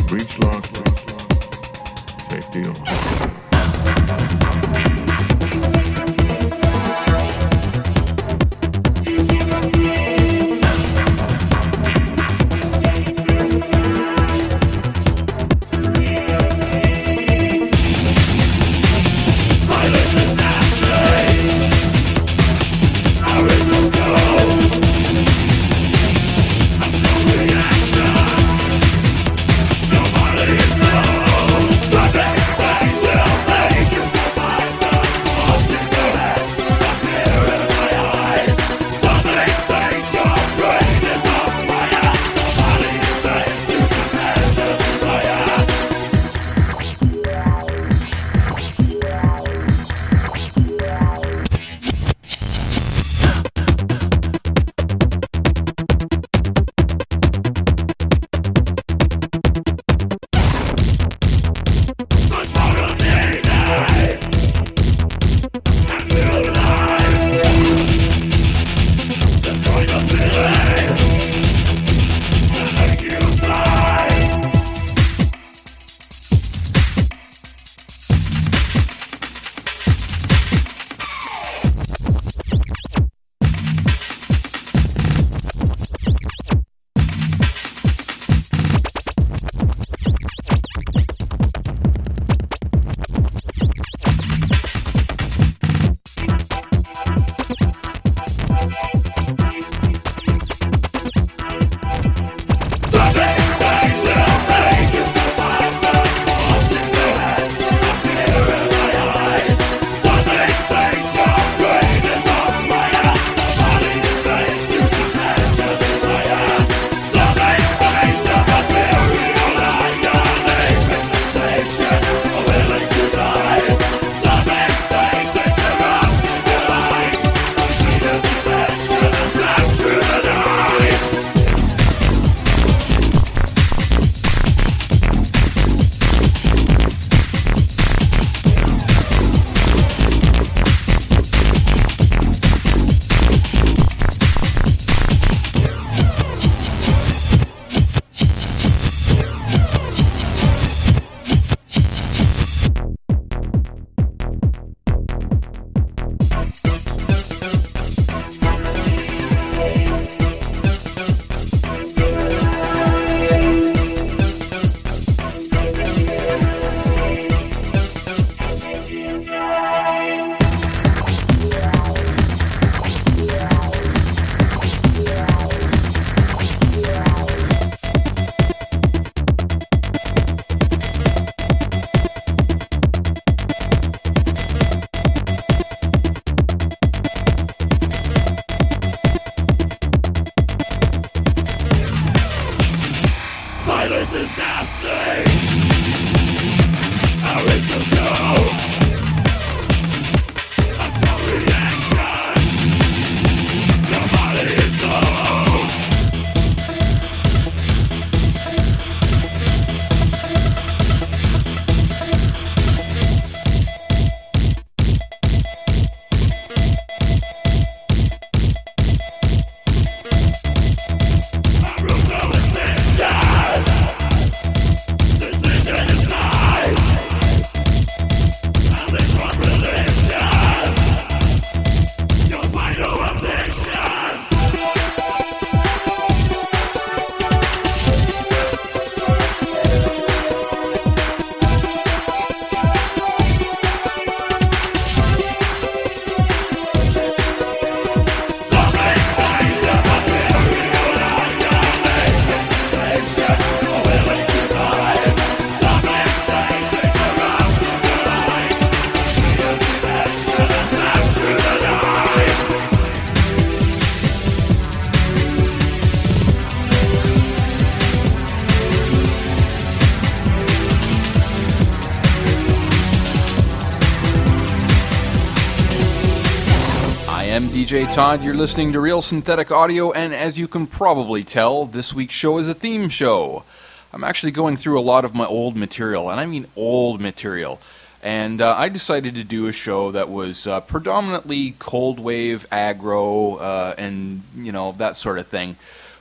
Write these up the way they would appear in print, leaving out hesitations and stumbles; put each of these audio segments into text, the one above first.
breech lock. Safe deal. am DJ Todd. You're listening to Real Synthetic Audio, and as you can probably tell, this week's show is a theme show. I'm actually going through a lot of my old material, and I mean old material. And I decided to do a show that was predominantly cold wave, aggro, and, you know, that sort of thing.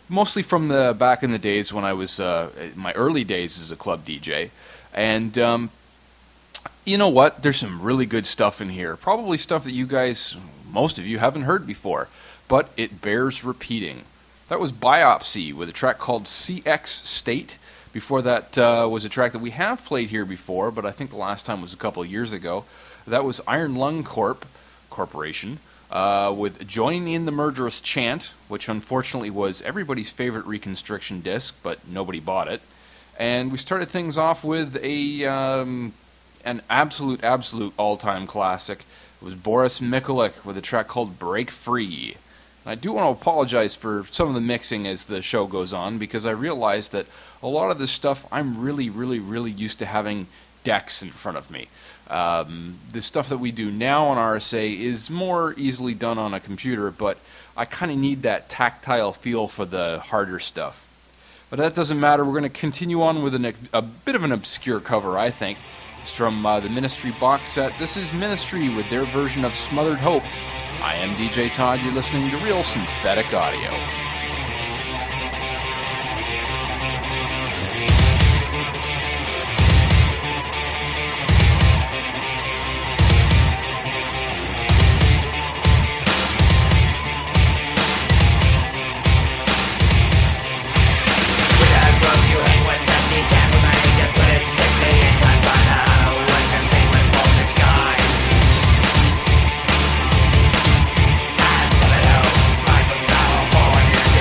mostly from the back in the days when I was my early days as a club DJ. And you know what? There's some really good stuff in here. Probably stuff that you guys, most of you, haven't heard before, but it bears repeating. That was Biopsy with a track called CX State. Before that was a track that we have played here before, but I think the last time was a couple of years ago. That was Iron Lung Corporation with Join in the Murderous Chant, which unfortunately was everybody's favorite Reconstriction disc, but nobody bought it. And we started things off with an absolute all-time classic. It was Boris Mikulik with a track called Break Free. And I do want to apologize for some of the mixing as the show goes on, because I realized that a lot of this stuff I'm really used to having decks in front of me. The stuff that we do now on RSA is more easily done on a computer, but I kind of need that tactile feel for the harder stuff. But that doesn't matter. We're going to continue on with a bit of an obscure cover, I think. It's from the Ministry box set. This is Ministry with their version of Smothered Hope. I am DJ Todd. You're listening to Real Synthetic Audio. As the house, life and sorrow born in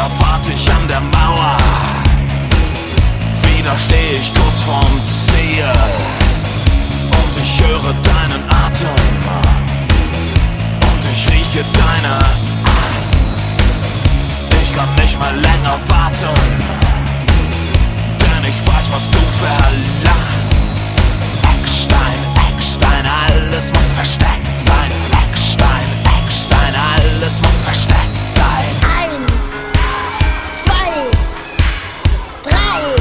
länger warte ich an der Mauer. Wieder steh ich kurz vorm Ziel und ich höre deinen Atem und ich rieche deine Angst. Ich kann nicht mehr länger warten, denn ich weiß, was du verlangst. Eckstein, Eckstein, alles muss versteckt sein. Eckstein, Eckstein, alles muss versteckt sein. 1, 2, 3,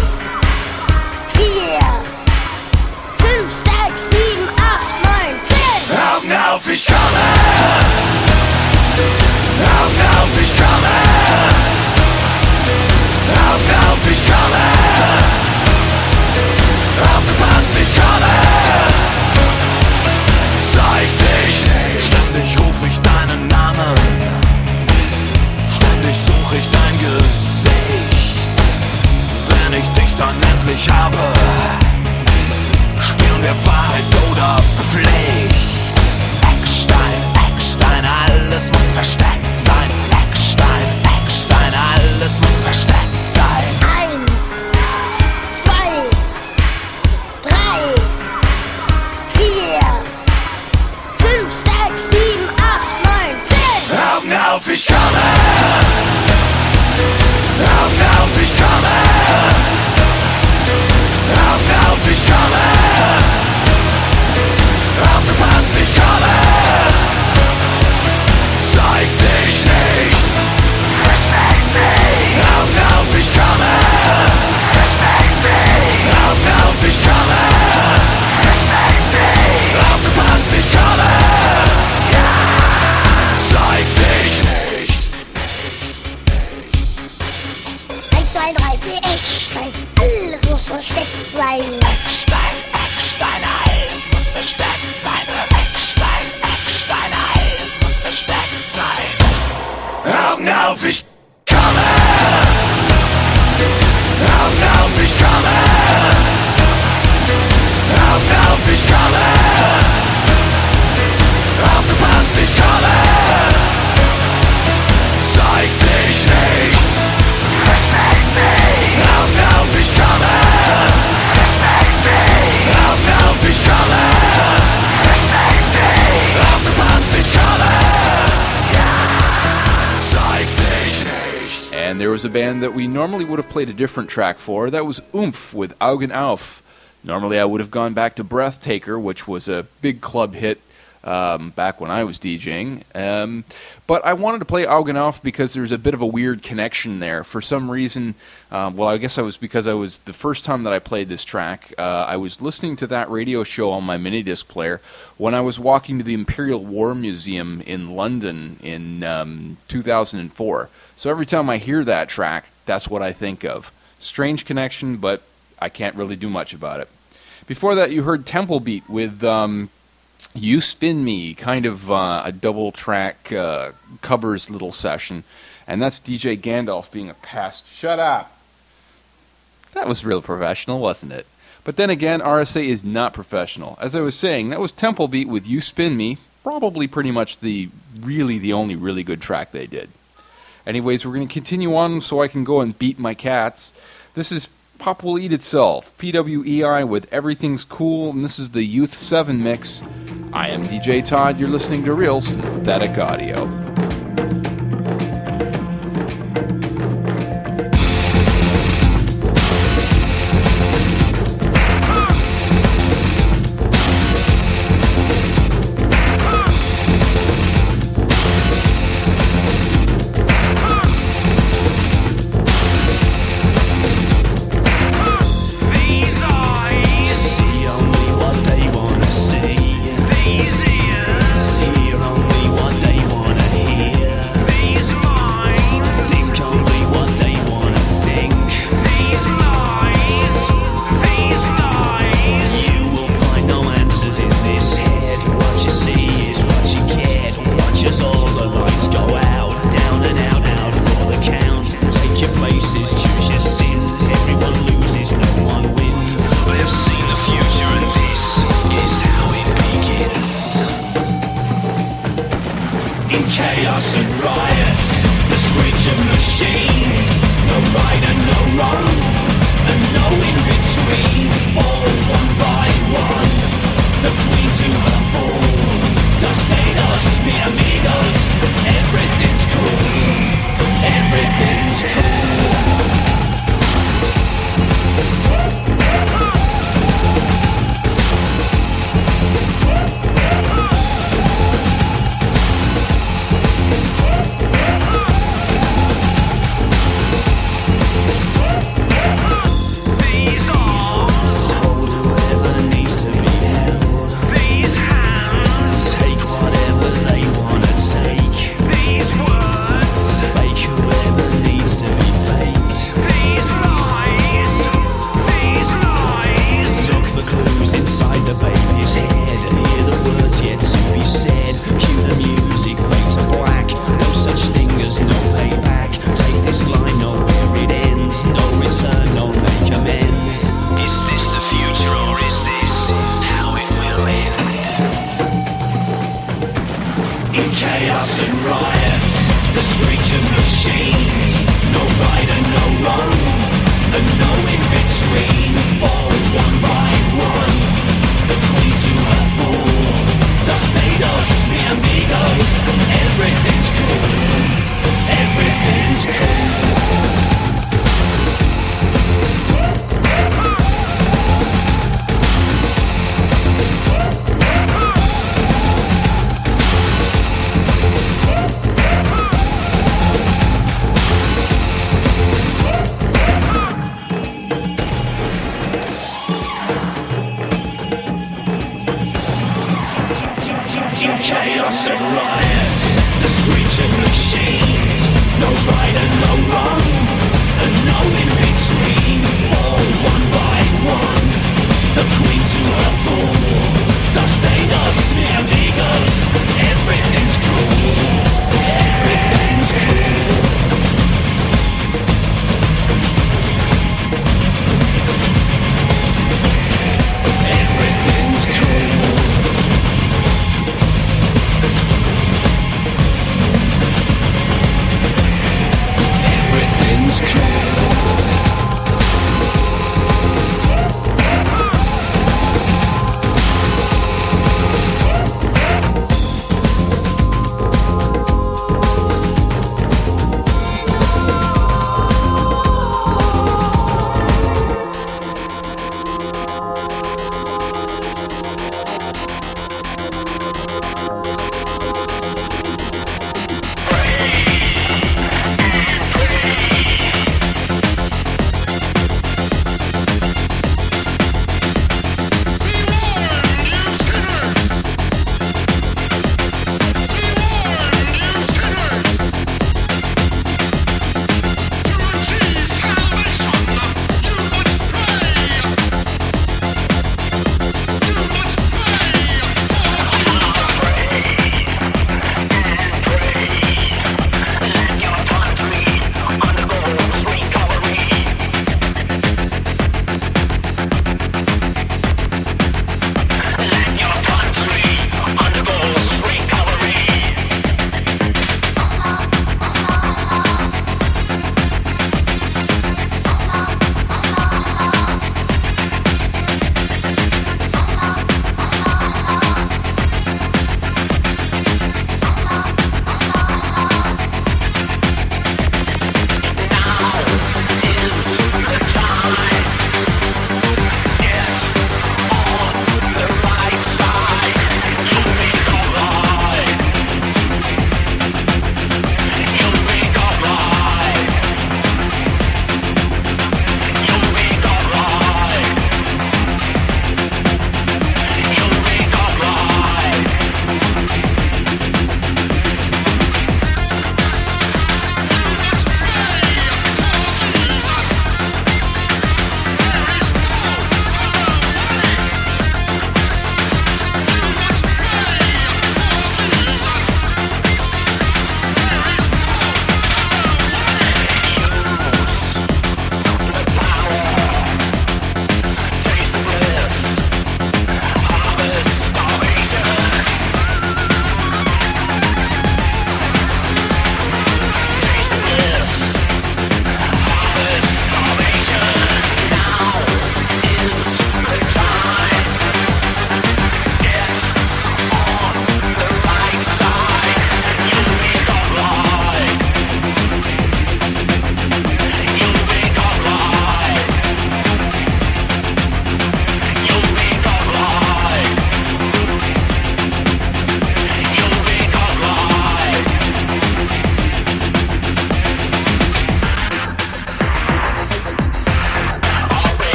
4, 5, 6, 7, 8, 9, 10. Augen auf, ich komme! Augen auf, ich komme! Augen auf, ich komme! Aufgepasst, ich komme! Zeig dich nicht! Ständig ruf ich deinen Namen. Ständig such ich dein Gesicht. Wenn ich dich dann endlich habe, spielen wir Wahrheit oder Pflicht. Eckstein, Eckstein, alles muss versteckt sein. Eckstein, Eckstein, alles muss versteckt sein. 1, 2, 3, 4, 5, 6, 7, 8, 9, 10. Augen auf, ich komme! Augen auf, ich komme! Augen auf, ich komme! Aufgepasst, ich komme! Zeig dich nicht! Versteck dich! Augen auf, ich komme! Versteck dich! Augen auf, ich komme! Versteck dich! Aufgepasst, ich komme! Ja! Zeig dich nicht! 1, 2, 3, 4, Eckstein, alles muss versteckt sein. Eckstein, Eckstein, alles muss versteckt sein. Eckstein, Eckstein, alles muss versteckt sein. Augen auf, ich komme! Augen auf, ich komme! Augen auf, ich komme! Aufgepasst, ich komme! Zeig dich nicht! Versteck dich! Augen auf, ich komme! Versteck dich! Augen auf, ich komme! Versteck dich! Aufgepasst, ich komme! Ja! Zeig dich nicht! And there was a band that we normally would have played a different track for. That was Oomph with Augen auf. Normally I would have gone back to Breathtaker, which was a big club hit back when I was DJing. But I wanted to play Augen auf because there's a bit of a weird connection there. For some reason, well, I guess because I was the first time that I played this track, I was listening to that radio show on my minidisc player when I was walking to the Imperial War Museum in London in 2004. So every time I hear that track, that's what I think of. Strange connection, but I can't really do much about it. Before that, you heard Temple Beat with You Spin Me, kind of a double-track covers little session. And that's DJ Gandalf being a past. Shut up! That was real professional, wasn't it? But then again, RSA is not professional. As I was saying, that was Temple Beat with You Spin Me, probably pretty much the only really good track they did. Anyways, we're going to continue on so I can go and beat my cats. This is Pop Will Eat Itself, PWEI with Everything's Cool, and this is the Youth 7 mix. I am DJ Todd, you're listening to Real Synthetic Audio. See only what they wanna see. These ears hear only what they wanna hear. No right and no wrong, and no in between. Fall one by one, the queen to her fool. Los Nados, mi amigos, everything's cool. Everything's cool. Chaos and riots, the screeching machines. No right and no wrong, and no in between. Fall one by one, the queen to her fool. Los Nados, mi amigos, everything's cool. Everything's cool. Everything's cool. Everything's cool.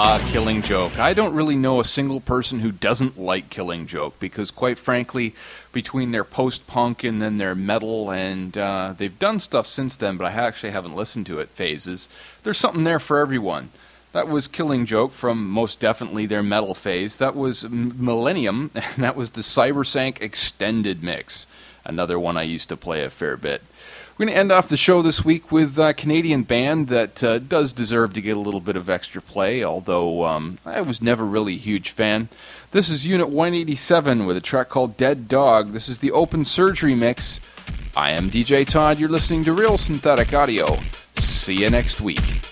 Killing Joke. I don't really know a single person who doesn't like Killing Joke, because quite frankly, between their post-punk and then their metal, and they've done stuff since then, but I actually haven't listened to it, phases, there's something there for everyone. That was Killing Joke from most definitely their metal phase. That was Millennium, and that was the Cybersank Extended Mix, another one I used to play a fair bit. We're going to end off the show this week with a Canadian band that does deserve to get a little bit of extra play, although I was never really a huge fan. This is Unit 187 with a track called Dead Dog. This is the Open Surgery Mix. I am DJ Todd. You're listening to Real Synthetic Audio. See you next week.